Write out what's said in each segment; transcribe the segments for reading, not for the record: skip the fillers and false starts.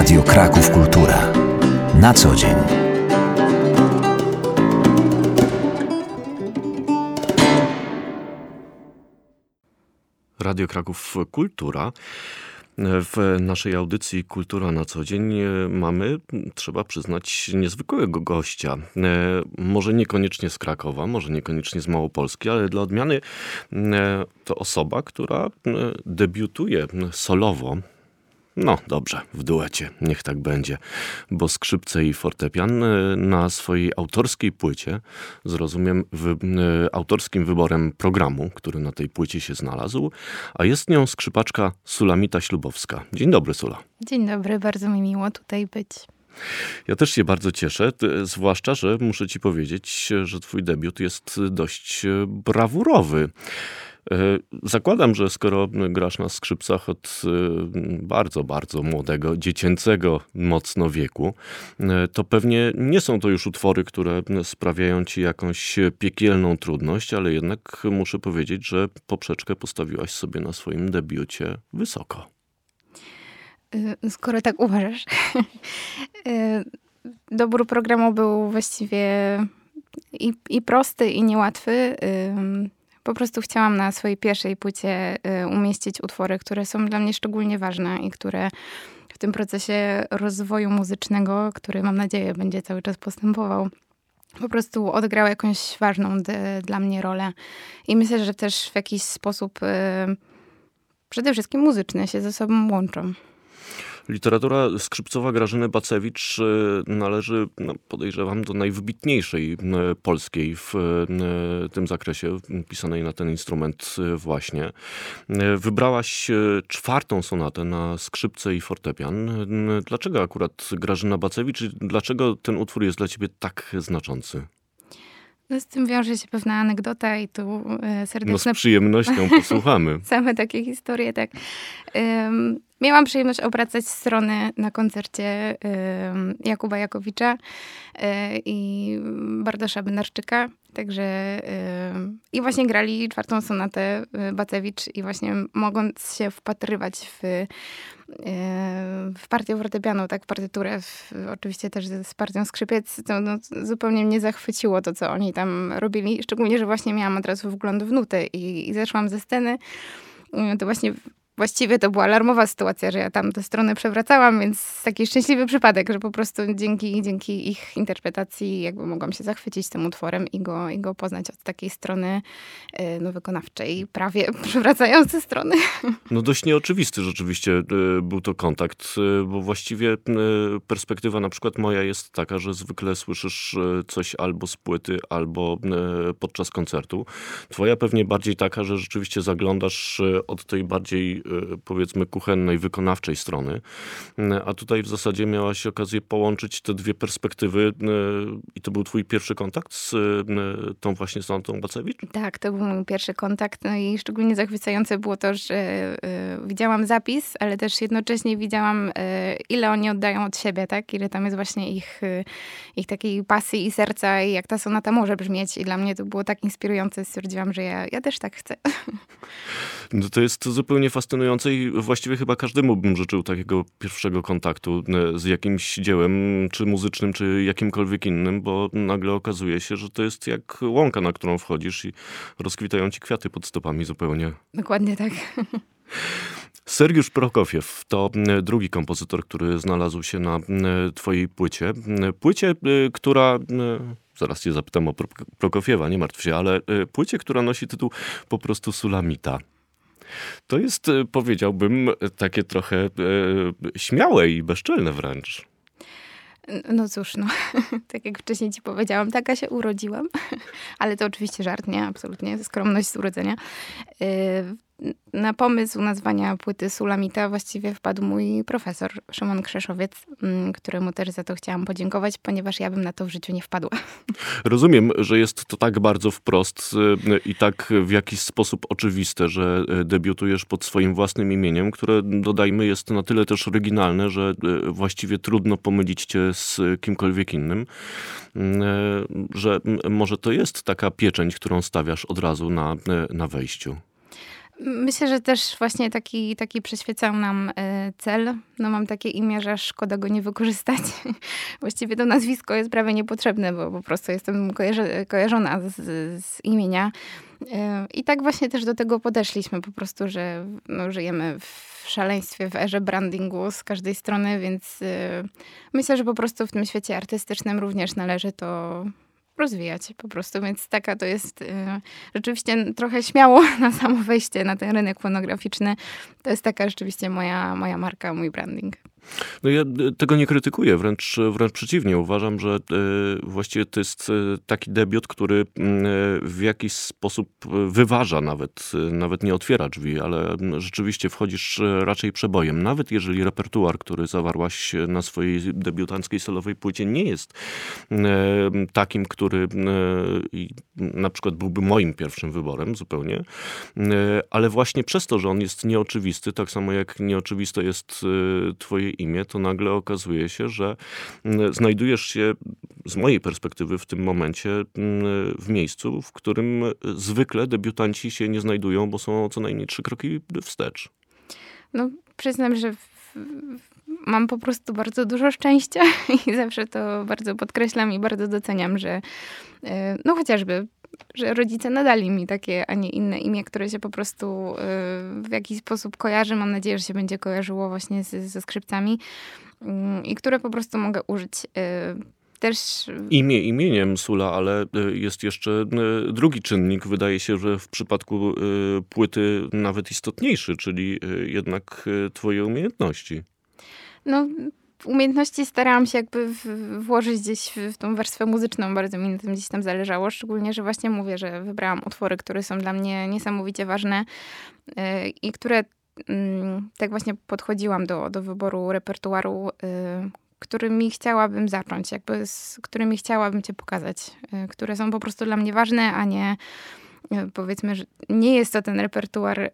Radio Kraków Kultura. Na co dzień. Radio Kraków Kultura. W naszej audycji Kultura na co dzień mamy, trzeba przyznać, niezwykłego gościa. Może niekoniecznie z Krakowa, może niekoniecznie z Małopolski, ale dla odmiany to osoba, która debiutuje solowo. No dobrze, w duecie, niech tak będzie, bo skrzypce i fortepian na swojej autorskiej płycie, zrozumiem, autorskim wyborem programu, który na tej płycie się znalazł, a jest nią skrzypaczka Sulamita Ślubowska. Dzień dobry, Sula. Dzień dobry, bardzo mi miło tutaj być. Ja też się bardzo cieszę, zwłaszcza, że muszę ci powiedzieć, że twój debiut jest dość brawurowy. Zakładam, że skoro grasz na skrzypcach od bardzo, bardzo młodego, dziecięcego mocno wieku, to pewnie nie są to już utwory, które sprawiają ci jakąś piekielną trudność, ale jednak muszę powiedzieć, że poprzeczkę postawiłaś sobie na swoim debiucie wysoko. Skoro tak uważasz. Dobór programu był właściwie i prosty, i niełatwy. Po prostu chciałam na swojej pierwszej płycie umieścić utwory, które są dla mnie szczególnie ważne i które w tym procesie rozwoju muzycznego, który mam nadzieję będzie cały czas postępował, po prostu odegrały jakąś ważną dla mnie rolę. I myślę, że też w jakiś sposób przede wszystkim muzyczny się ze sobą łączą. Literatura skrzypcowa Grażyny Bacewicz należy, podejrzewam, do najwybitniejszej polskiej w tym zakresie, pisanej na ten instrument właśnie. Wybrałaś czwartą sonatę na skrzypce i fortepian. Dlaczego akurat Grażyna Bacewicz i dlaczego ten utwór jest dla ciebie tak znaczący? No z tym wiąże się pewna anegdota i tu serdeczne... No z przyjemnością posłuchamy. Same takie historie, tak. Miałam przyjemność obracać strony na koncercie Jakuba Jakowicza i Bardosza Bednarczyka. Także i właśnie grali czwartą sonatę Bacewicz i właśnie mogąc się wpatrywać w partię fortepianu, tak, partyturę, oczywiście też z partią skrzypiec, to zupełnie mnie zachwyciło to, co oni tam robili. Szczególnie, że właśnie miałam od razu wgląd w nuty i zeszłam ze sceny. To właściwie to była alarmowa sytuacja, że ja tam tę stronę przewracałam, więc taki szczęśliwy przypadek, że po prostu dzięki ich interpretacji jakby mogłam się zachwycić tym utworem i go poznać od takiej strony wykonawczej, prawie przewracającej strony. No dość nieoczywisty rzeczywiście był to kontakt, bo właściwie perspektywa na przykład moja jest taka, że zwykle słyszysz coś albo z płyty, albo podczas koncertu. Twoja pewnie bardziej taka, że rzeczywiście zaglądasz od tej bardziej powiedzmy kuchennej, wykonawczej strony. A tutaj w zasadzie miałaś okazję połączyć te dwie perspektywy i to był twój pierwszy kontakt z tą właśnie sonatą Bacewicz? Tak, to był mój pierwszy kontakt. No i szczególnie zachwycające było to, że widziałam zapis, ale też jednocześnie widziałam, ile oni oddają od siebie, tak? Ile tam jest właśnie ich takiej pasji i serca i jak ta sonata może brzmieć. I dla mnie to było tak inspirujące. Stwierdziłam, że ja też tak chcę. No to jest zupełnie fascynujące i właściwie chyba każdemu bym życzył takiego pierwszego kontaktu z jakimś dziełem, czy muzycznym, czy jakimkolwiek innym, bo nagle okazuje się, że to jest jak łąka, na którą wchodzisz i rozkwitają ci kwiaty pod stopami zupełnie. Dokładnie tak. Sergiusz Prokofiew to drugi kompozytor, który znalazł się na twojej płycie. Płycie, która... Zaraz cię zapytam o Prokofiewa, nie martw się, ale płycie, która nosi tytuł po prostu Sulamita. To jest, powiedziałbym, takie trochę śmiałe i bezczelne wręcz. No cóż, tak jak wcześniej ci powiedziałam, taka się urodziłam. Ale to oczywiście żart, nie? Absolutnie. Skromność z urodzenia. Na pomysł nazwania płyty Sulamita właściwie wpadł mój profesor Szymon Krzeszowiec, któremu też za to chciałam podziękować, ponieważ ja bym na to w życiu nie wpadła. Rozumiem, że jest to tak bardzo wprost i tak w jakiś sposób oczywiste, że debiutujesz pod swoim własnym imieniem, które, dodajmy, jest na tyle też oryginalne, że właściwie trudno pomylić cię z kimkolwiek innym, że może to jest taka pieczęć, którą stawiasz od razu na wejściu. Myślę, że też właśnie taki przyświecał nam cel. No mam takie imię, że szkoda go nie wykorzystać. Właściwie to nazwisko jest prawie niepotrzebne, bo po prostu jestem kojarzona z imienia. I tak właśnie też do tego podeszliśmy po prostu, że no, żyjemy w szaleństwie, w erze brandingu z każdej strony, więc myślę, że po prostu w tym świecie artystycznym również należy to rozwijać po prostu, więc taka to jest rzeczywiście trochę śmiało na samo wejście na ten rynek fonograficzny. To jest taka rzeczywiście moja marka, mój branding. No ja tego nie krytykuję, wręcz przeciwnie. Uważam, że właściwie to jest taki debiut, który w jakiś sposób wyważa nawet nie otwiera drzwi, ale rzeczywiście wchodzisz raczej przebojem. Nawet jeżeli repertuar, który zawarłaś na swojej debiutanckiej solowej płycie nie jest takim, który na przykład byłby moim pierwszym wyborem zupełnie, ale właśnie przez to, że on jest nieoczywisty, tak samo jak nieoczywiste jest twoje imię, to nagle okazuje się, że znajdujesz się z mojej perspektywy w tym momencie w miejscu, w którym zwykle debiutanci się nie znajdują, bo są co najmniej 3 kroki wstecz. No, przyznam, że mam po prostu bardzo dużo szczęścia i zawsze to bardzo podkreślam i bardzo doceniam, że no chociażby, że rodzice nadali mi takie, a nie inne imię, które się po prostu w jakiś sposób kojarzy. Mam nadzieję, że się będzie kojarzyło właśnie ze skrzypcami i które po prostu mogę użyć. Też... Imię imieniem, Sula, ale jest jeszcze drugi czynnik. Wydaje się, że w przypadku płyty nawet istotniejszy, czyli jednak twoje umiejętności. No, umiejętności starałam się jakby włożyć gdzieś w tą warstwę muzyczną. Bardzo mi na tym gdzieś tam zależało. Szczególnie, że właśnie mówię, że wybrałam utwory, które są dla mnie niesamowicie ważne i które tak właśnie podchodziłam do wyboru repertuaru, którymi chciałabym zacząć, jakby z którymi chciałabym cię pokazać, które są po prostu dla mnie ważne, a nie powiedzmy, że nie jest to ten repertuar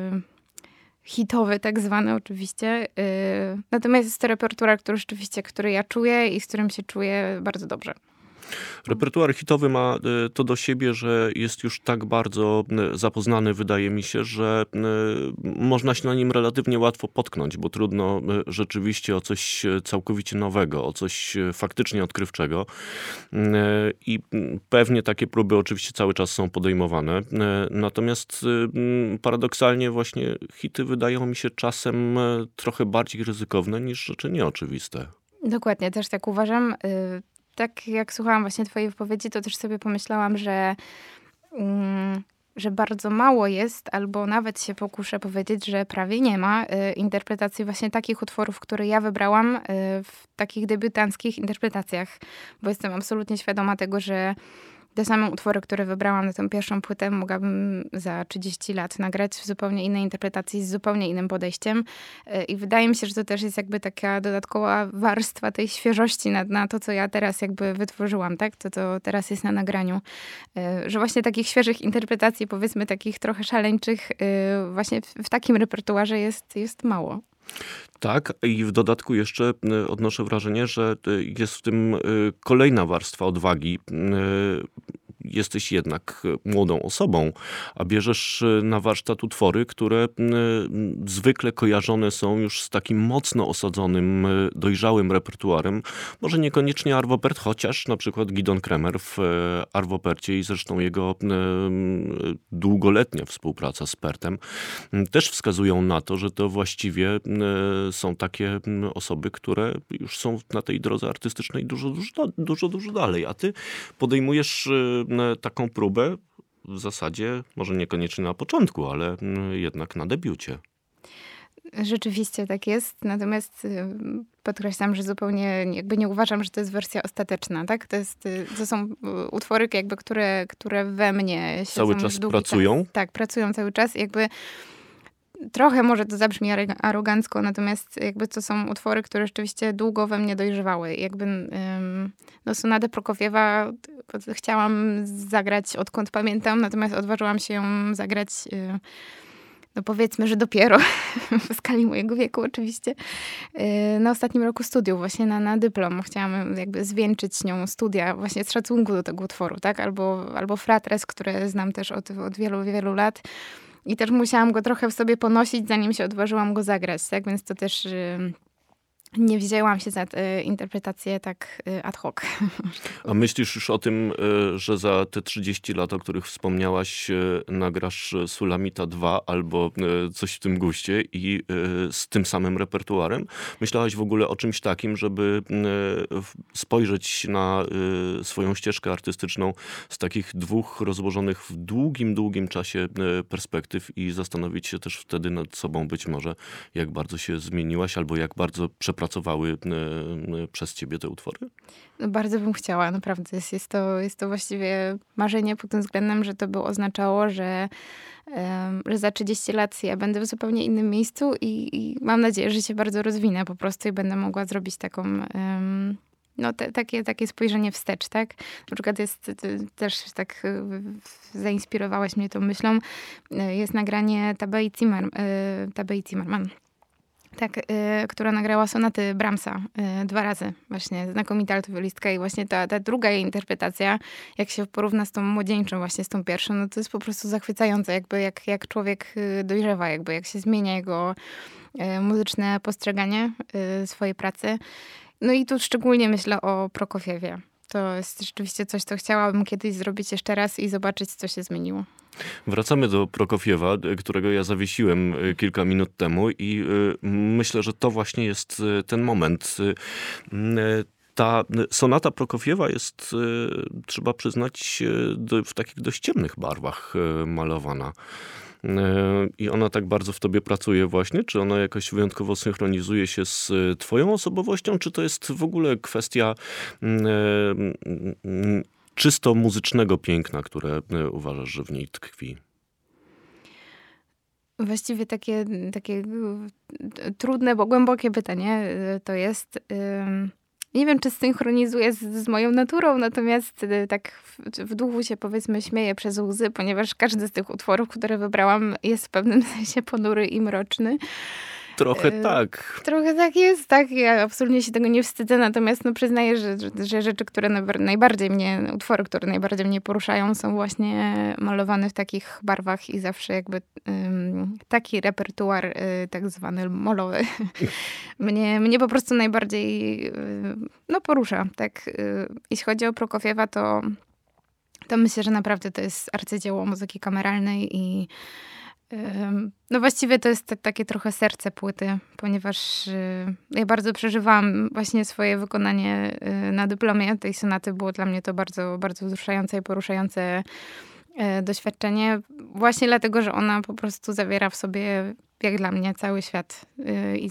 hitowy tak zwany oczywiście. Natomiast jest to repertuar, który ja czuję i z którym się czuję bardzo dobrze. Repertuar hitowy ma to do siebie, że jest już tak bardzo zapoznany, wydaje mi się, że można się na nim relatywnie łatwo potknąć, bo trudno rzeczywiście o coś całkowicie nowego, o coś faktycznie odkrywczego. I pewnie takie próby oczywiście cały czas są podejmowane. Natomiast paradoksalnie właśnie hity wydają mi się czasem trochę bardziej ryzykowne niż rzeczy nieoczywiste. Dokładnie, też tak uważam. Tak jak słuchałam właśnie twojej wypowiedzi, to też sobie pomyślałam, że bardzo mało jest, albo nawet się pokuszę powiedzieć, że prawie nie ma interpretacji właśnie takich utworów, które ja wybrałam w takich debiutanckich interpretacjach, bo jestem absolutnie świadoma tego, że te same utwory, które wybrałam na tę pierwszą płytę, mogłabym za 30 lat nagrać w zupełnie innej interpretacji, z zupełnie innym podejściem. I wydaje mi się, że to też jest jakby taka dodatkowa warstwa tej świeżości na to, co ja teraz jakby wytworzyłam, tak? To teraz jest na nagraniu. Że właśnie takich świeżych interpretacji, powiedzmy takich trochę szaleńczych, właśnie w takim repertuarze jest mało. Tak, i w dodatku jeszcze odnoszę wrażenie, że jest w tym kolejna warstwa odwagi. Jesteś jednak młodą osobą, a bierzesz na warsztat utwory, które zwykle kojarzone są już z takim mocno osadzonym, dojrzałym repertuarem. Może niekoniecznie Arvo Pärt, chociaż na przykład Gidon Kremer w Arvo Pärcie i zresztą jego długoletnia współpraca z Pärtem też wskazują na to, że to właściwie są takie osoby, które już są na tej drodze artystycznej dużo dalej. A ty podejmujesz taką próbę w zasadzie, może niekoniecznie na początku, ale jednak na debiucie. Rzeczywiście tak jest, natomiast podkreślam, że zupełnie jakby nie uważam, że to jest wersja ostateczna, tak? To są utwory jakby, które we mnie siedzą cały czas pracują? Czas. Tak, pracują cały czas i jakby trochę może to zabrzmi arogancko, natomiast jakby to są utwory, które rzeczywiście długo we mnie dojrzewały. Jakby Sonadę Prokofiewa chciałam zagrać odkąd pamiętam, natomiast odważyłam się ją zagrać no powiedzmy, że dopiero w skali mojego wieku oczywiście, na ostatnim roku studiów, właśnie na dyplom. Chciałam jakby zwieńczyć nią studia właśnie z szacunku do tego utworu, tak? Albo Fratres, które znam też od wielu, wielu lat. I też musiałam go trochę w sobie ponosić, zanim się odważyłam go zagrać, tak? Więc to też nie wzięłam się za interpretację tak ad hoc. A myślisz już o tym, że za te 30 lat, o których wspomniałaś, nagrasz Sulamita 2 albo coś w tym guście i z tym samym repertuarem? Myślałaś w ogóle o czymś takim, żeby spojrzeć na swoją ścieżkę artystyczną z takich dwóch rozłożonych w długim czasie perspektyw i zastanowić się też wtedy nad sobą być może, jak bardzo się zmieniłaś albo jak bardzo przepracowały przez ciebie te utwory? No, bardzo bym chciała, naprawdę. Jest to właściwie marzenie pod tym względem, że to by oznaczało, że za 30 lat ja będę w zupełnie innym miejscu i mam nadzieję, że się bardzo rozwinę po prostu i będę mogła zrobić taką... No, takie spojrzenie wstecz, tak? Na przykład jest też tak zainspirowałaś mnie tą myślą. Jest nagranie Tabei Zimmerman. Tak, która nagrała sonaty Brahmsa 2 razy. Właśnie znakomita altowiolistka i właśnie ta druga jej interpretacja, jak się porówna z tą młodzieńczą, właśnie z tą pierwszą, no to jest po prostu zachwycające, jakby jak człowiek dojrzewa, jakby jak się zmienia jego muzyczne postrzeganie swojej pracy. No i tu szczególnie myślę o Prokofiewie. To jest rzeczywiście coś, co chciałabym kiedyś zrobić jeszcze raz i zobaczyć, co się zmieniło. Wracamy do Prokofiewa, którego ja zawiesiłem kilka minut temu i myślę, że to właśnie jest ten moment. Ta sonata Prokofiewa jest, trzeba przyznać, w takich dość ciemnych barwach malowana. I ona tak bardzo w tobie pracuje właśnie? Czy ona jakoś wyjątkowo synchronizuje się z twoją osobowością? Czy to jest w ogóle kwestia czysto muzycznego piękna, które uważasz, że w niej tkwi? Właściwie takie trudne, bo głębokie pytanie to jest. Nie wiem, czy synchronizuje z moją naturą, natomiast tak w duchu się, powiedzmy, śmieję przez łzy, ponieważ każdy z tych utworów, które wybrałam, jest w pewnym sensie ponury i mroczny. Trochę tak. Trochę tak jest, tak. Ja absolutnie się tego nie wstydzę, natomiast no, przyznaję, że rzeczy, utwory, które najbardziej mnie poruszają, są właśnie malowane w takich barwach i zawsze jakby taki repertuar tak zwany molowy mnie po prostu najbardziej porusza. Tak. Jeśli chodzi o Prokofiewa, to myślę, że naprawdę to jest arcydzieło muzyki kameralnej i no właściwie to jest takie trochę serce płyty, ponieważ ja bardzo przeżywałam właśnie swoje wykonanie na dyplomie tej sonaty. Było dla mnie to bardzo, bardzo wzruszające i poruszające doświadczenie. Właśnie dlatego, że ona po prostu zawiera w sobie, jak dla mnie, cały świat i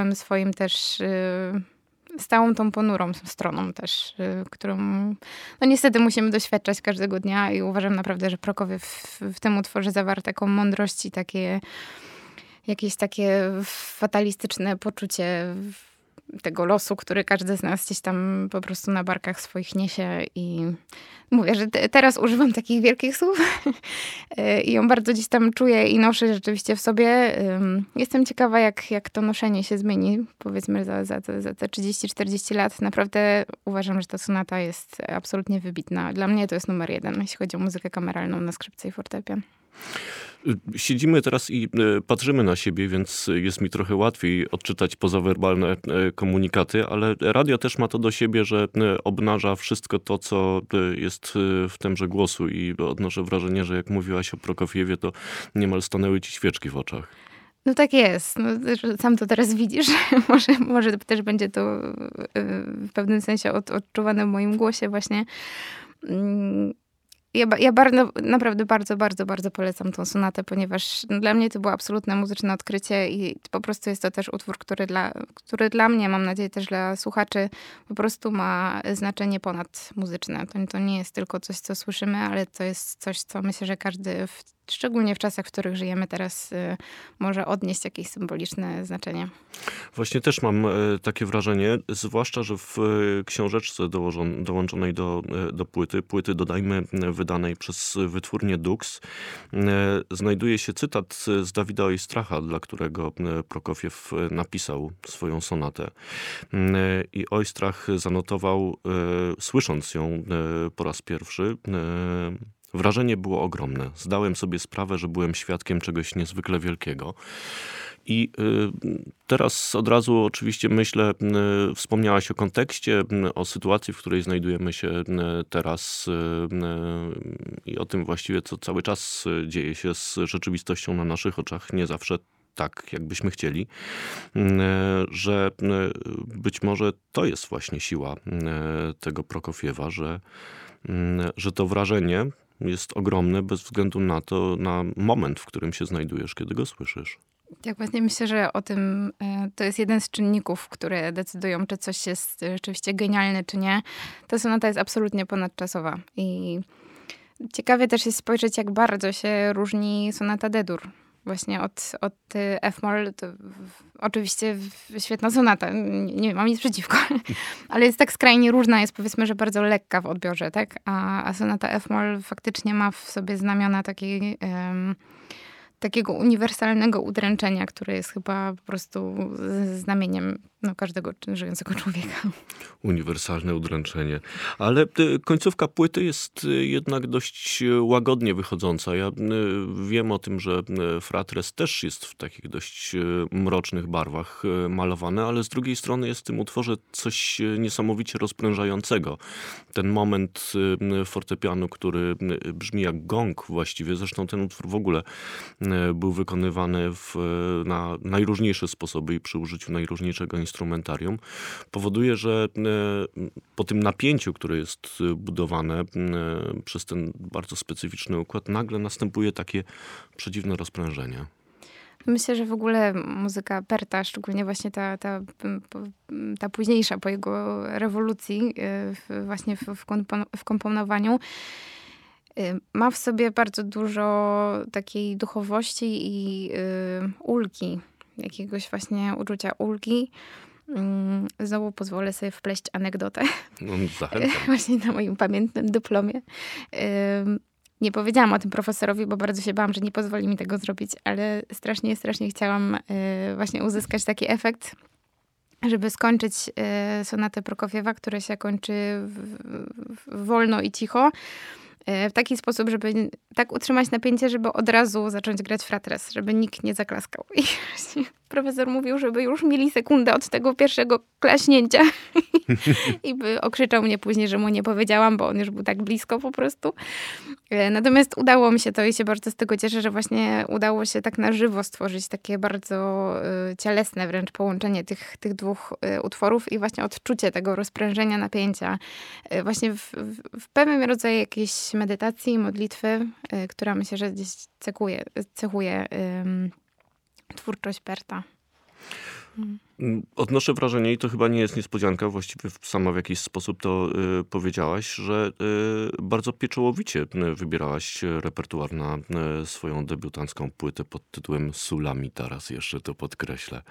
z całą tą ponurą stroną też, którą no niestety musimy doświadczać każdego dnia i uważam naprawdę, że Prokofiew w tym utworze zawarł taką mądrość i jakieś takie fatalistyczne poczucie tego losu, który każdy z nas gdzieś tam po prostu na barkach swoich niesie i mówię, że teraz używam takich wielkich słów i ją bardzo gdzieś tam czuję i noszę rzeczywiście w sobie. Jestem ciekawa, jak to noszenie się zmieni, powiedzmy za te 30-40 lat. Naprawdę uważam, że ta sonata jest absolutnie wybitna. Dla mnie to jest numer 1, jeśli chodzi o muzykę kameralną na skrzypce i fortepian. Siedzimy teraz i patrzymy na siebie, więc jest mi trochę łatwiej odczytać pozawerbalne komunikaty, ale radio też ma to do siebie, że obnaża wszystko to, co jest w temże głosu i odnoszę wrażenie, że jak mówiłaś o Prokofiewie, to niemal stanęły ci świeczki w oczach. No tak jest. No, sam to teraz widzisz. może też będzie to w pewnym sensie odczuwane w moim głosie właśnie. Ja naprawdę bardzo, bardzo, bardzo polecam tą sonatę, ponieważ dla mnie to było absolutne muzyczne odkrycie i po prostu jest to też utwór, który dla mnie, mam nadzieję też dla słuchaczy, po prostu ma znaczenie ponadmuzyczne. To nie jest tylko coś, co słyszymy, ale to jest coś, co myślę, że każdy, szczególnie w czasach, w których żyjemy teraz, może odnieść jakieś symboliczne znaczenie. Właśnie też mam takie wrażenie, zwłaszcza, że w książeczce dołączonej do płyty dodajmy wydanej przez wytwórnię Dux, znajduje się cytat z Dawida Oistracha, dla którego Prokofiew napisał swoją sonatę. I Oistrach zanotował, słysząc ją po raz pierwszy, Wrażenie było ogromne. Zdałem sobie sprawę, że byłem świadkiem czegoś niezwykle wielkiego. I teraz od razu oczywiście myślę, wspomniałaś o kontekście, o sytuacji, w której znajdujemy się teraz i o tym właściwie, co cały czas dzieje się z rzeczywistością na naszych oczach, nie zawsze tak, jakbyśmy chcieli, że być może to jest właśnie siła tego Prokofiewa, że to wrażenie jest ogromne bez względu na to, na moment, w którym się znajdujesz, kiedy go słyszysz. Tak, właśnie myślę, że o tym to jest jeden z czynników, które decydują, czy coś jest rzeczywiście genialne, czy nie. Ta sonata jest absolutnie ponadczasowa. I ciekawie też jest spojrzeć, jak bardzo się różni sonata D-dur. Właśnie od F-moll. Oczywiście świetna sonata, nie mam nic przeciwko, ale jest tak skrajnie różna, jest powiedzmy, że bardzo lekka w odbiorze, tak? A sonata F-moll faktycznie ma w sobie znamiona takiego uniwersalnego udręczenia, które jest chyba po prostu znamieniem każdego żyjącego człowieka. Uniwersalne udręczenie. Ale końcówka płyty jest jednak dość łagodnie wychodząca. Ja wiem o tym, że Fratres też jest w takich dość mrocznych barwach malowane, ale z drugiej strony jest w tym utworze coś niesamowicie rozprężającego. Ten moment fortepianu, który brzmi jak gong właściwie. Zresztą ten utwór w ogóle był wykonywany na najróżniejsze sposoby i przy użyciu najróżniejszego instrumentarium, powoduje, że po tym napięciu, które jest budowane przez ten bardzo specyficzny układ, nagle następuje takie przedziwne rozprężenie. Myślę, że w ogóle muzyka Perta, szczególnie właśnie ta późniejsza po jego rewolucji, właśnie w komponowaniu, ma w sobie bardzo dużo takiej duchowości i ulgi, jakiegoś właśnie uczucia ulgi. Znowu pozwolę sobie wpleść anegdotę. No, zachęcam. Właśnie na moim pamiętnym dyplomie. Nie powiedziałam o tym profesorowi, bo bardzo się bałam, że nie pozwoli mi tego zrobić, ale strasznie chciałam właśnie uzyskać taki efekt, żeby skończyć sonatę Prokofiewa, która się kończy wolno i cicho, w taki sposób, żeby tak utrzymać napięcie, żeby od razu zacząć grać Fratres, żeby nikt nie zaklaskał. I właśnie profesor mówił, żeby już milisekundę od tego pierwszego klaśnięcia i by okrzyczał mnie później, że mu nie powiedziałam, bo on już był tak blisko po prostu. Natomiast udało mi się to i się bardzo z tego cieszę, że właśnie udało się tak na żywo stworzyć takie bardzo cielesne wręcz połączenie tych dwóch utworów i właśnie odczucie tego rozprężenia napięcia. Właśnie w pewnym rodzaju jakiejś medytacji, modlitwy, która myślę, że gdzieś cechuje twórczość Perta. Odnoszę wrażenie, i to chyba nie jest niespodzianka, właściwie sama w jakiś sposób to powiedziałaś, że bardzo pieczołowicie wybierałaś repertuar na swoją debiutancką płytę pod tytułem Sulamita, raz jeszcze to podkreślę.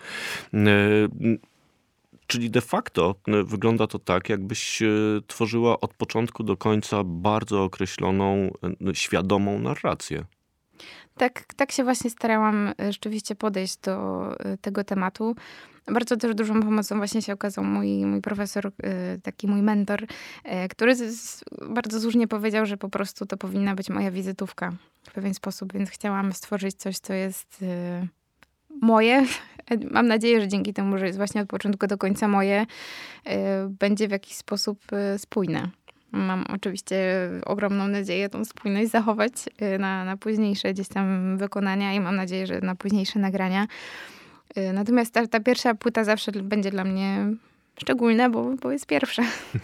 Czyli de facto wygląda to tak, jakbyś tworzyła od początku do końca bardzo określoną, świadomą narrację. Tak się właśnie starałam rzeczywiście podejść do tego tematu. Bardzo też dużą pomocą właśnie się okazał mój profesor, taki mój mentor, który bardzo słusznie powiedział, że po prostu to powinna być moja wizytówka w pewien sposób, więc chciałam stworzyć coś, co jest moje. Mam nadzieję, że dzięki temu, że jest właśnie od początku do końca moje, będzie w jakiś sposób spójne. Mam oczywiście ogromną nadzieję tą spójność zachować na późniejsze gdzieś tam wykonania i mam nadzieję, że na późniejsze nagrania. Natomiast ta pierwsza płyta zawsze będzie dla mnie szczególna, bo jest pierwsza.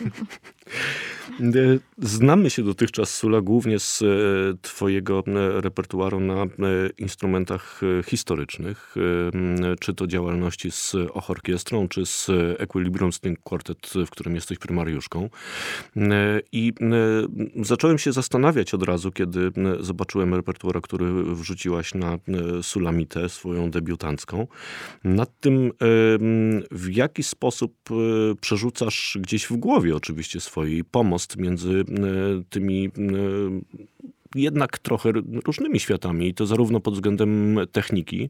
Znamy się dotychczas, Sula, głównie z twojego repertuaru na instrumentach historycznych, czy to działalności z Orchestrą, czy z Equilibrium String Quartet, w którym jesteś prymariuszką. I zacząłem się zastanawiać od razu, kiedy zobaczyłem repertuar, który wrzuciłaś na Sulamitę, swoją debiutancką, nad tym, w jaki sposób przerzucasz gdzieś w głowie oczywiście swojej pomost między tymi jednak trochę różnymi światami. I to zarówno pod względem techniki,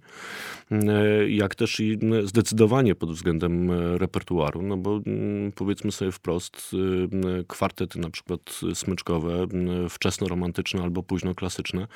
jak też i zdecydowanie pod względem repertuaru. No bo powiedzmy sobie wprost, kwartety na przykład smyczkowe, wczesnoromantyczne albo późnoklasyczne,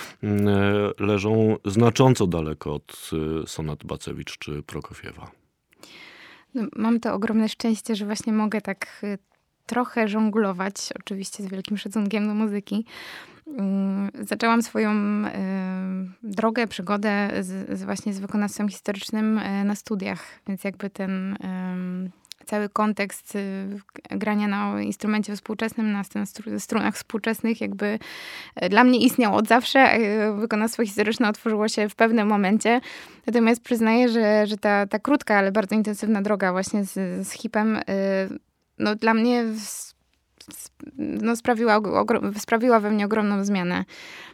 leżą znacząco daleko od sonat Bacewicz czy Prokofiewa. No, mam to ogromne szczęście, że właśnie mogę tak trochę żonglować, oczywiście z wielkim szacunkiem do muzyki. Zaczęłam swoją drogę, przygodę właśnie z wykonawstwem historycznym na studiach, więc jakby ten cały kontekst grania na instrumencie współczesnym, na strunach współczesnych jakby dla mnie istniał od zawsze. Wykonawstwo historyczne otworzyło się w pewnym momencie. Natomiast przyznaję, że ta krótka, ale bardzo intensywna droga właśnie z hipem no dla mnie no sprawiła we mnie ogromną zmianę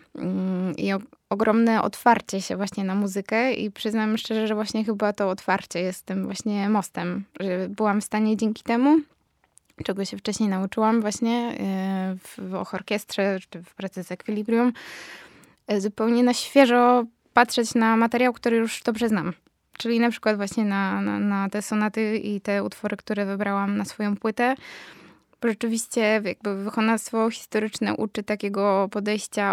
i ogromne otwarcie się właśnie na muzykę i przyznam szczerze, że właśnie chyba to otwarcie jest tym właśnie mostem, że byłam w stanie dzięki temu, czego się wcześniej nauczyłam właśnie w orkiestrze czy w pracy z Equilibrium, zupełnie na świeżo patrzeć na materiał, który już dobrze znam. Czyli na przykład właśnie na te sonaty i te utwory, które wybrałam na swoją płytę. Bo rzeczywiście jakby wykonawstwo historyczne uczy takiego podejścia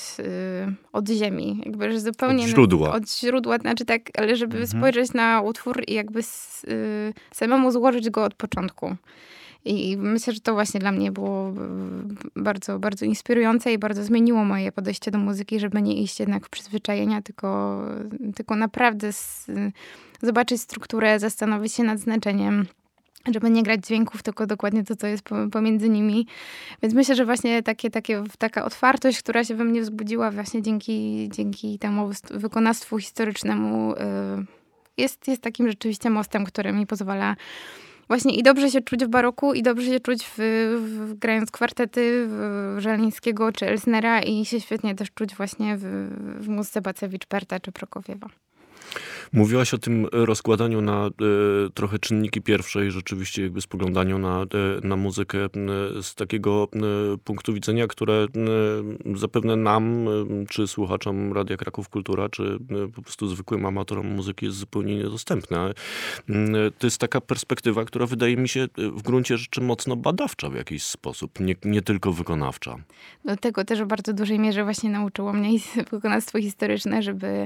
od ziemi. Jakby, że zupełnie od źródła. Od źródła, znaczy tak, ale żeby spojrzeć na utwór i jakby samemu złożyć go od początku. I myślę, że to właśnie dla mnie było bardzo, bardzo inspirujące i bardzo zmieniło moje podejście do muzyki, żeby nie iść jednak w przyzwyczajenia, tylko naprawdę zobaczyć strukturę, zastanowić się nad znaczeniem, żeby nie grać dźwięków, tylko dokładnie to, co jest pomiędzy nimi. Więc myślę, że właśnie taka otwartość, która się we mnie wzbudziła właśnie dzięki temu wykonawstwu historycznemu jest takim rzeczywiście mostem, który mi pozwala właśnie i dobrze się czuć w baroku, i dobrze się czuć grając kwartety Żeleńskiego czy Elsnera i się świetnie też czuć właśnie w muzyce Bacewicz-Perta czy Prokofiewa. Mówiłaś o tym rozkładaniu na trochę czynniki pierwsze i rzeczywiście jakby spoglądaniu na muzykę z takiego punktu widzenia, które zapewne nam, czy słuchaczom Radia Kraków Kultura, czy po prostu zwykłym amatorom muzyki jest zupełnie niedostępne. To jest taka perspektywa, która wydaje mi się w gruncie rzeczy mocno badawcza w jakiś sposób, nie tylko wykonawcza. Do tego też w bardzo dużej mierze właśnie nauczyło mnie wykonawstwo historyczne,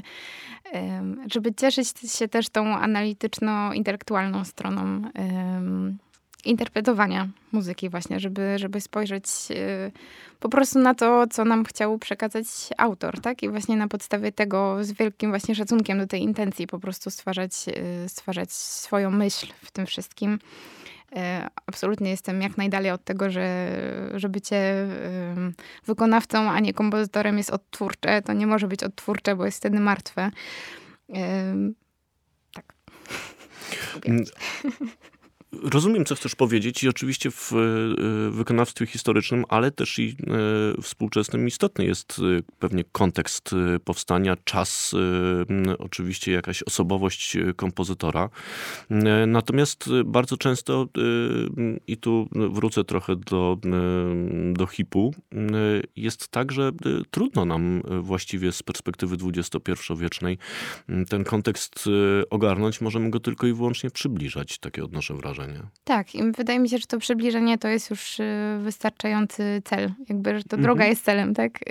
żeby cieszyć się też tą analityczno-intelektualną stroną interpretowania muzyki właśnie, żeby spojrzeć po prostu na to, co nam chciał przekazać autor, tak? I właśnie na podstawie tego z wielkim właśnie szacunkiem do tej intencji po prostu stwarzać swoją myśl w tym wszystkim. Absolutnie jestem jak najdalej od tego, że bycie wykonawcą, a nie kompozytorem jest odtwórcze. To nie może być odtwórcze, bo jest wtedy martwe. Tak. Rozumiem, co chcesz powiedzieć i oczywiście w wykonawstwie historycznym, ale też i współczesnym istotny jest pewnie kontekst powstania, czas, oczywiście jakaś osobowość kompozytora. Natomiast bardzo często, i tu wrócę trochę do hipu, jest tak, że trudno nam właściwie z perspektywy XXI-wiecznej ten kontekst ogarnąć. Możemy go tylko i wyłącznie przybliżać, takie odnoszę wrażenie. Tak, i wydaje mi się, że to przybliżenie to jest już wystarczający cel. Jakby, że to droga jest celem, tak?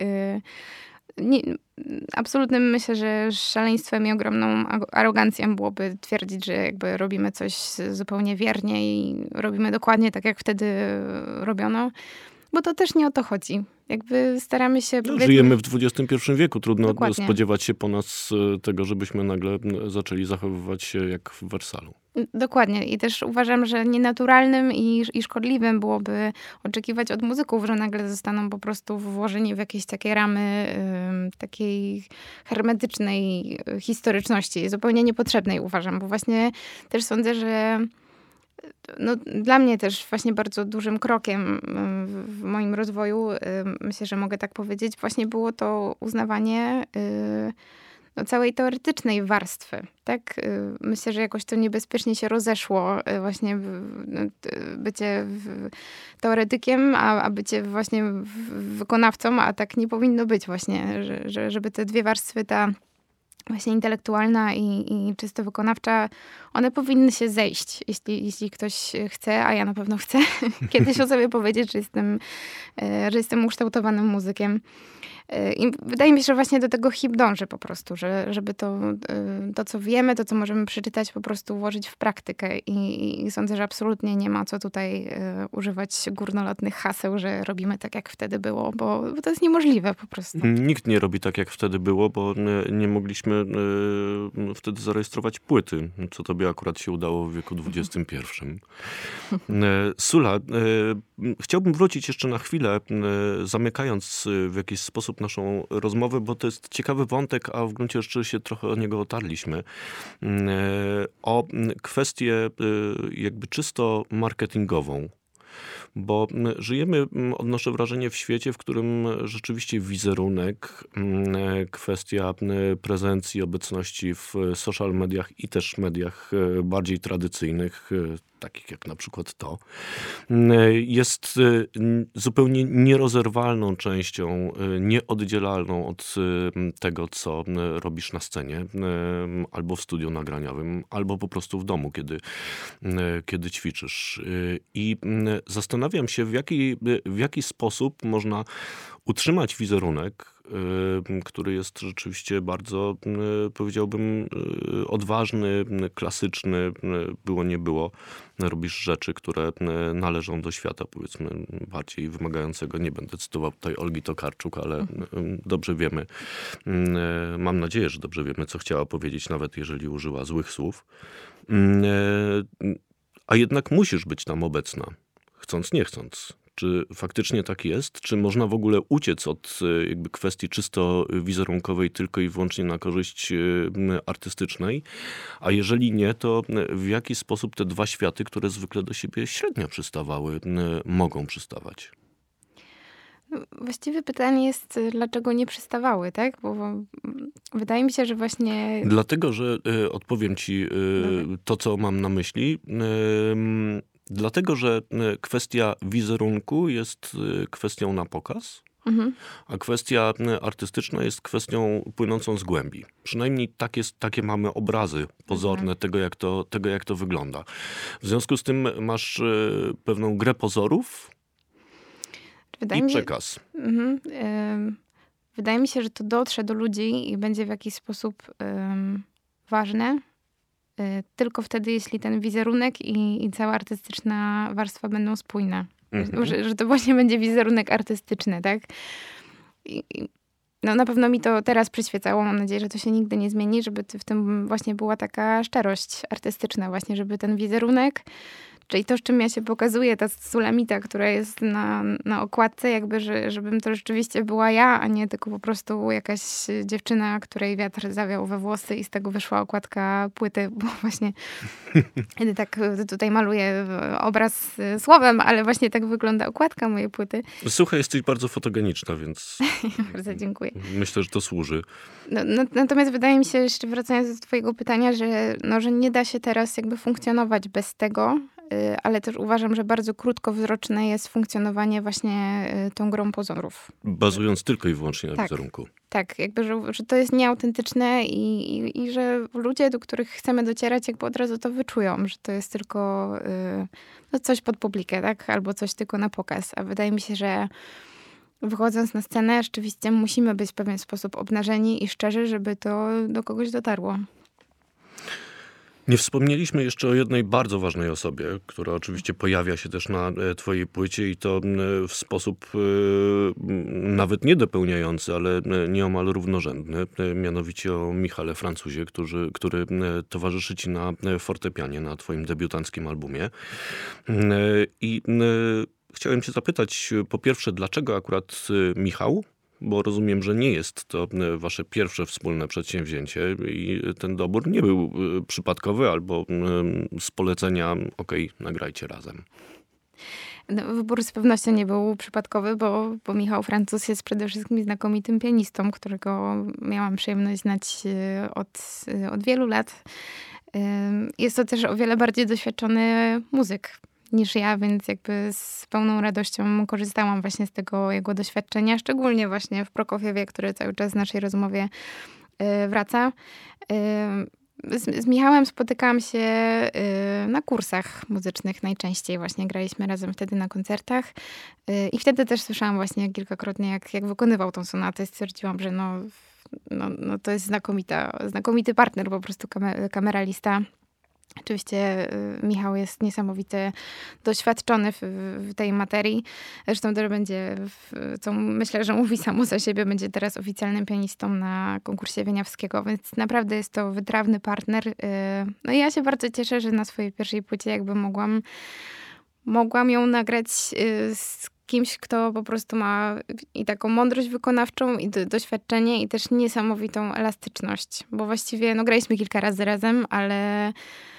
Absolutnie myślę, że szaleństwem i ogromną arogancją byłoby twierdzić, że jakby robimy coś zupełnie wiernie i robimy dokładnie tak, jak wtedy robiono. Bo to też nie o to chodzi. Jakby staramy się... Żyjemy w XXI wieku. Trudno Dokładnie. spodziewać się po nas tego, żebyśmy nagle zaczęli zachowywać się jak w Wersalu. Dokładnie. I też uważam, że nienaturalnym i szkodliwym byłoby oczekiwać od muzyków, że nagle zostaną po prostu włożeni w jakieś takie ramy takiej hermetycznej historyczności. Zupełnie niepotrzebnej uważam, bo właśnie też sądzę, że no, dla mnie też właśnie bardzo dużym krokiem w moim rozwoju, myślę, że mogę tak powiedzieć, właśnie było to uznawanie całej teoretycznej warstwy, tak? Myślę, że jakoś to niebezpiecznie się rozeszło właśnie bycie teoretykiem, a bycie właśnie wykonawcą, a tak nie powinno być właśnie, żeby te dwie warstwy, ta właśnie intelektualna i czysto wykonawcza, one powinny się zejść, jeśli ktoś chce, a ja na pewno chcę kiedyś o sobie powiedzieć, że jestem ukształtowanym muzykiem. I wydaje mi się, że właśnie do tego HIP dąży po prostu, żeby to, co wiemy, to, co możemy przeczytać, po prostu włożyć w praktykę. I sądzę, że absolutnie nie ma co tutaj używać górnolotnych haseł, że robimy tak, jak wtedy było, bo to jest niemożliwe po prostu. Nikt nie robi tak, jak wtedy było, bo nie mogliśmy wtedy zarejestrować płyty, co tobie akurat się udało w wieku XXI. Sula, chciałbym wrócić jeszcze na chwilę, zamykając w jakiś sposób naszą rozmowę, bo to jest ciekawy wątek, a w gruncie rzeczy się trochę o niego otarliśmy. O kwestię jakby czysto marketingową. Bo żyjemy, odnoszę wrażenie, w świecie, w którym rzeczywiście wizerunek, kwestia prezencji, obecności w social mediach i też mediach bardziej tradycyjnych, takich jak na przykład to, jest zupełnie nierozerwalną częścią, nieoddzielalną od tego, co robisz na scenie, albo w studiu nagraniowym, albo po prostu w domu, kiedy ćwiczysz. I zastanawiam się, w jaki sposób można utrzymać wizerunek, który jest rzeczywiście bardzo, powiedziałbym, odważny, klasyczny, było nie było. Robisz rzeczy, które należą do świata, powiedzmy, bardziej wymagającego. Nie będę cytował tutaj Olgi Tokarczuk, ale dobrze wiemy, mam nadzieję, że dobrze wiemy, co chciała powiedzieć, nawet jeżeli użyła złych słów. A jednak musisz być tam obecna, chcąc, nie chcąc. Czy faktycznie tak jest? Czy można w ogóle uciec od jakby kwestii czysto wizerunkowej tylko i wyłącznie na korzyść artystycznej? A jeżeli nie, to w jaki sposób te dwa światy, które zwykle do siebie średnio przystawały, mogą przystawać? Właściwie pytanie jest, dlaczego nie przystawały, tak? Bo wydaje mi się, że właśnie... Dlatego, że odpowiem ci to, co mam na myśli. Dlatego, że kwestia wizerunku jest kwestią na pokaz, a kwestia artystyczna jest kwestią płynącą z głębi. Przynajmniej takie mamy obrazy pozorne tego, jak to wygląda. W związku z tym masz pewną grę pozorów i przekaz. Wydaje mi się, że to dotrze do ludzi i będzie w jakiś sposób ważne. Tylko wtedy, jeśli ten wizerunek i cała artystyczna warstwa będą spójne. Że to właśnie będzie wizerunek artystyczny, tak? No na pewno mi to teraz przyświecało. Mam nadzieję, że to się nigdy nie zmieni, żeby w tym właśnie była taka szczerość artystyczna właśnie, żeby ten wizerunek, czyli to, z czym ja się pokazuję, ta Sulamita, która jest na okładce, jakby, żebym to rzeczywiście była ja, a nie tylko po prostu jakaś dziewczyna, której wiatr zawiał we włosy i z tego wyszła okładka płyty, bo właśnie tak tutaj maluję obraz słowem, ale właśnie tak wygląda okładka mojej płyty. Słuchaj, jesteś bardzo fotogeniczna, więc bardzo dziękuję. Myślę, że to służy. Natomiast wydaje mi się, jeszcze wracając do twojego pytania, że nie da się teraz jakby funkcjonować bez tego, ale też uważam, że bardzo krótkowzroczne jest funkcjonowanie właśnie tą grą pozorów. Bazując tylko i wyłącznie na wizerunku. Tak, jakby, że to jest nieautentyczne i że ludzie, do których chcemy docierać, jakby od razu to wyczują, że to jest tylko coś pod publikę, tak? Albo coś tylko na pokaz. A wydaje mi się, że wychodząc na scenę, rzeczywiście musimy być w pewien sposób obnażeni i szczerzy, żeby to do kogoś dotarło. Nie wspomnieliśmy jeszcze o jednej bardzo ważnej osobie, która oczywiście pojawia się też na twojej płycie i to w sposób nawet nie dopełniający, ale nieomal równorzędny. Mianowicie o Michale Francuzie, który towarzyszy ci na fortepianie na twoim debiutanckim albumie. I chciałem cię zapytać po pierwsze, dlaczego akurat Michał? Bo rozumiem, że nie jest to wasze pierwsze wspólne przedsięwzięcie i ten dobór nie był przypadkowy albo z polecenia nagrajcie razem. No, wybór z pewnością nie był przypadkowy, bo Michał Francuz jest przede wszystkim znakomitym pianistą, którego miałam przyjemność znać od wielu lat. Jest to też o wiele bardziej doświadczony muzyk niż ja, więc jakby z pełną radością korzystałam właśnie z tego jego doświadczenia, szczególnie właśnie w Prokofiewie, który cały czas w naszej rozmowie wraca. Z Michałem spotykałam się na kursach muzycznych najczęściej. Właśnie graliśmy razem wtedy na koncertach. I wtedy też słyszałam właśnie kilkakrotnie, jak wykonywał tą sonatę. Stwierdziłam, że no to jest znakomity partner, po prostu kameralista. Oczywiście Michał jest niesamowicie doświadczony w tej materii. Zresztą też będzie, co myślę, że mówi samo za siebie, będzie teraz oficjalnym pianistą na konkursie Wieniawskiego, więc naprawdę jest to wytrawny partner. No i ja się bardzo cieszę, że na swojej pierwszej płycie jakby mogłam ją nagrać z kimś, kto po prostu ma i taką mądrość wykonawczą, i doświadczenie, i też niesamowitą elastyczność. Bo właściwie, graliśmy kilka razy razem, ale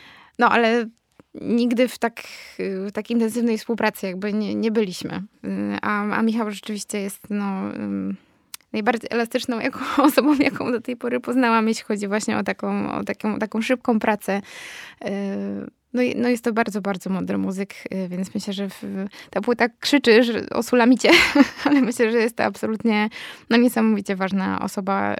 nigdy w tak intensywnej współpracy jakby nie byliśmy. A Michał rzeczywiście jest najbardziej elastyczną osobą, jaką do tej pory poznałam, jeśli chodzi właśnie o taką szybką pracę. No jest to bardzo, bardzo mądry muzyk, więc myślę, że ta płyta krzyczy o Sulamicie, ale myślę, że jest to absolutnie niesamowicie ważna osoba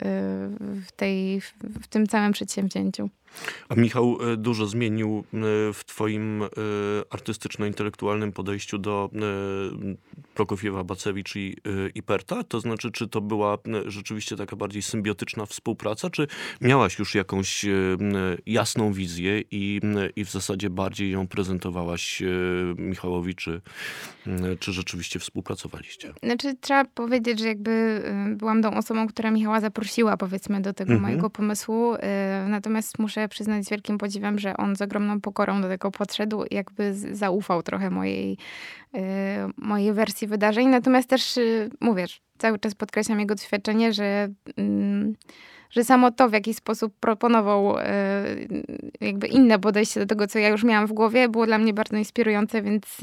w tym całym przedsięwzięciu. A Michał dużo zmienił w twoim artystyczno-intelektualnym podejściu do Prokofiewa, Bacewicz i Perta? To znaczy, czy to była rzeczywiście taka bardziej symbiotyczna współpraca, czy miałaś już jakąś jasną wizję i w zasadzie bardziej ją prezentowałaś Michałowi, czy rzeczywiście współpracowaliście? Znaczy, trzeba powiedzieć, że jakby byłam tą osobą, która Michała zaprosiła, powiedzmy, do tego mojego pomysłu. Natomiast muszę przyznać z wielkim podziwem, że on z ogromną pokorą do tego podszedł i jakby zaufał trochę mojej wersji wydarzeń. Natomiast też, mówię, cały czas podkreślam jego doświadczenie, że samo to, w jaki sposób proponował jakby inne podejście do tego, co ja już miałam w głowie, było dla mnie bardzo inspirujące,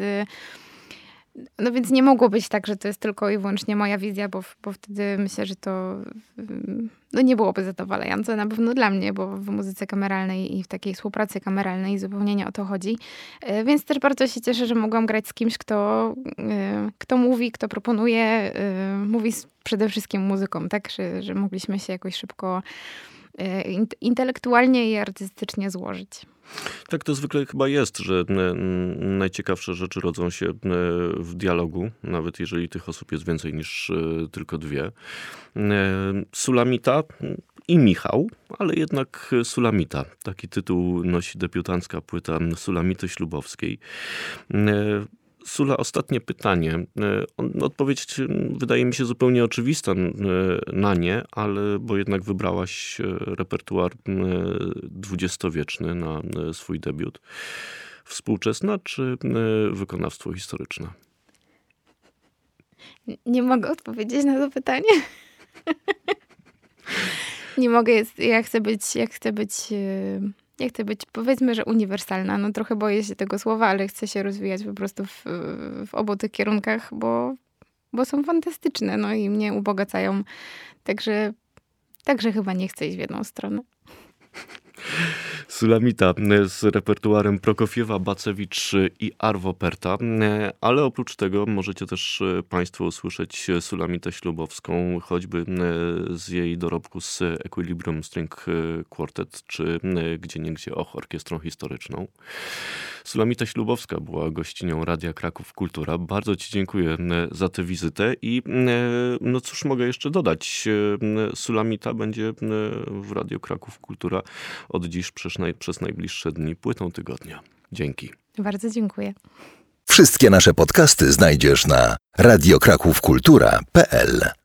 więc nie mogło być tak, że to jest tylko i wyłącznie moja wizja, bo wtedy myślę, że to nie byłoby zadowalające na pewno dla mnie, bo w muzyce kameralnej i w takiej współpracy kameralnej zupełnie nie o to chodzi. Więc też bardzo się cieszę, że mogłam grać z kimś, kto mówi, kto proponuje, mówi przede wszystkim muzyką, tak? Że mogliśmy się jakoś szybko intelektualnie i artystycznie złożyć. Tak to zwykle chyba jest, że najciekawsze rzeczy rodzą się w dialogu, nawet jeżeli tych osób jest więcej niż tylko dwie. Sulamita i Michał, ale jednak Sulamita. Taki tytuł nosi debiutancka płyta Sulamity Ślubowskiej. Sula, ostatnie pytanie. Odpowiedź wydaje mi się zupełnie oczywista na nie, bo jednak wybrałaś repertuar dwudziestowieczny na swój debiut. Współczesna czy wykonawstwo historyczne? Nie mogę odpowiedzieć na to pytanie. Nie mogę. Ja chcę być, powiedzmy, że uniwersalna. No trochę boję się tego słowa, ale chcę się rozwijać po prostu w obu tych kierunkach, bo są fantastyczne, no i mnie ubogacają. Także chyba nie chcę iść w jedną stronę. Sulamita z repertuarem Prokofiewa, Bacewicz i Arvo Perta, ale oprócz tego możecie też państwo usłyszeć Sulamitę Ślubowską, choćby z jej dorobku z Equilibrium String Quartet, czy gdzieniegdzie orkiestrą historyczną. Sulamita Ślubowska była gościnią Radia Kraków Kultura. Bardzo ci dziękuję za tę wizytę i no cóż mogę jeszcze dodać. Sulamita będzie w Radio Kraków Kultura od dziś przez najbliższe dni płytą tygodnia. Dzięki. Bardzo dziękuję. Wszystkie nasze podcasty znajdziesz na radiokrakówkultura.pl.